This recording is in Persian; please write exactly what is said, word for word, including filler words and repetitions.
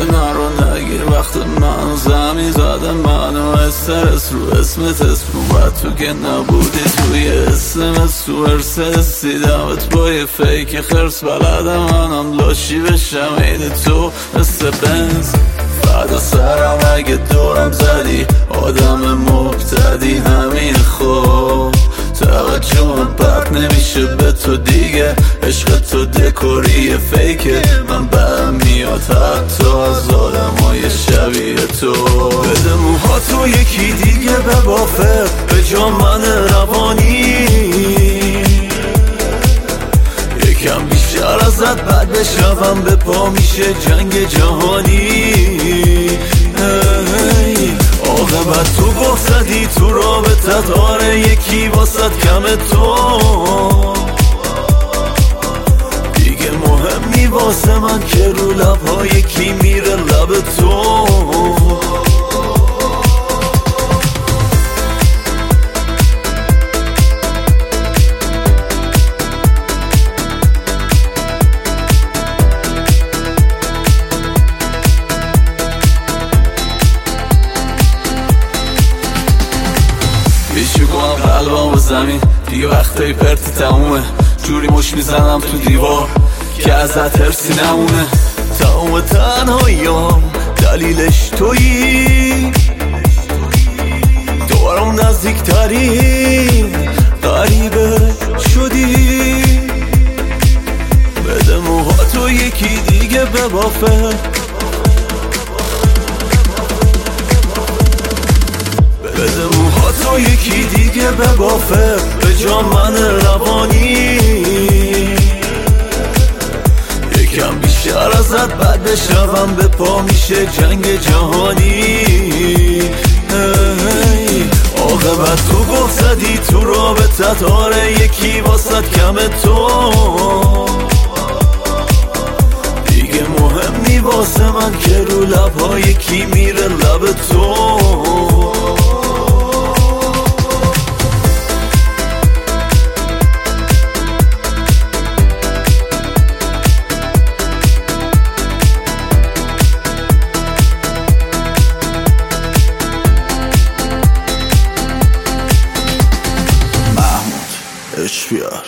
نرو نگیر وقت من زمین زده منو استرس رو اسمت اسم و تو که نبودی توی اسمت تو ارسس دیدمت با یه فیک خرس بلدم منم لاشی بشم این تو مثل بنز فردا سرم اگه دورم زدی آدم مبتدی همین خوب توجهم پرت نمیشه به تو دیگه عشق تو دکوری فیکه من برم میاد حتی از آدمای شبیه تو بده موها تو یکی دیگه به بافه به جا من روانی یکم بیشتر ازت بد بشوم به پا میشه جنگ جهانی عاقبت تو گفت زدی تو رابطه داره یکی واسد کم تو دیگه مهم نی واسه من که رو لبها یکی میره لب تو بیشو کنم قلبم و زمین دیگه وقتای پرتی تمومه جوری مش میزنم تو دیوار که ازت هرسی نمونه تمام تنهاییام دلیلش تویی تو برام نزدیک ترین غریبه شدی بده موها تو یکی دیگه به بافه بده موها تو یکی دیگه به بافه به جا من روانی یکم بیشتر ازت بد بشوم به پا میشه جنگ جهانی عاقبت تو گفت زدی تو رابطه داره یکی واسد کم تو دیگه مهم نی واسه من که رو لبها یکی میره لب تو اچ پی آر